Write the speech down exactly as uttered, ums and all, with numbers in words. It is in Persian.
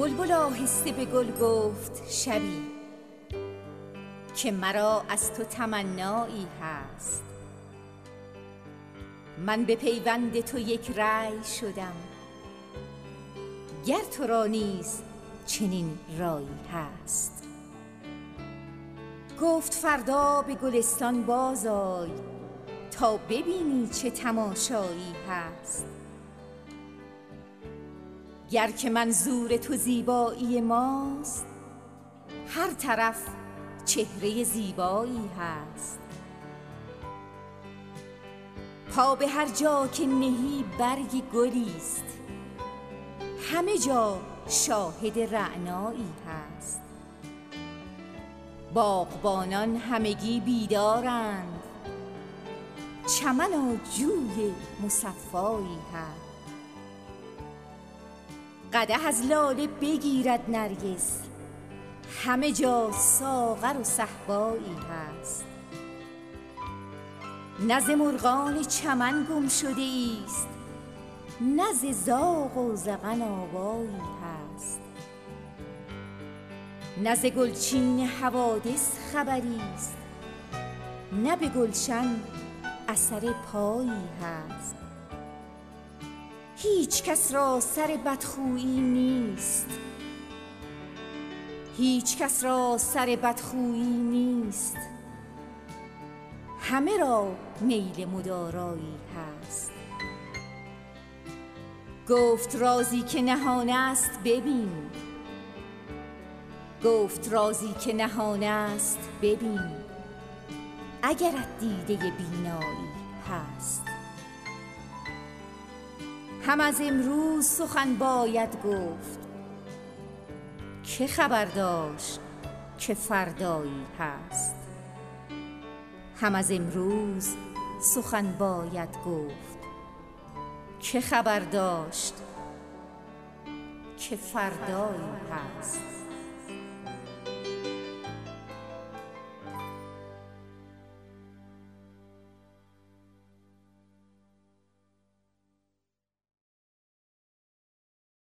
بلبل آهسته به گل گفت شبی که مرا از تو تمنایی هست. من به پیوند تو یک رأی شدم، گر تو را نیز چنین رایی هست. گفت فردا به گلستان بازآی تا ببینی چه تماشایی هست. گر که منظور تو زیبایی ماست، هر طرف چهره زیبایی هست. پا به هر جا که نهی برگ گلیست، همه جا شاهد رعنایی هست. باغبانان همگی بیدارند، چمن و جوی مصفایی هست. قدح از لاله بگیرد نرگس، همه جا ساغر و صهبایی هست. نه ز مرغان چمن گم شده است، نه ز زاغ و زغن آوایی هست. نه ز گلچین حوادث خبری است، نه به گلشن اثر پایی هست. هیچ کس را سر بدخویی نیست، هیچ کس را سر بدخویی نیست، همه را میل مدارایی هست. گفت رازی که نهان است ببین، گفت رازی که نهان است ببین، اگرت دیده بینایی هست. هم از امروز سخن باید گفت، که خبر داشت که فردایی هست. هم از امروز سخن باید گفت، که خبر داشت که فردایی هست.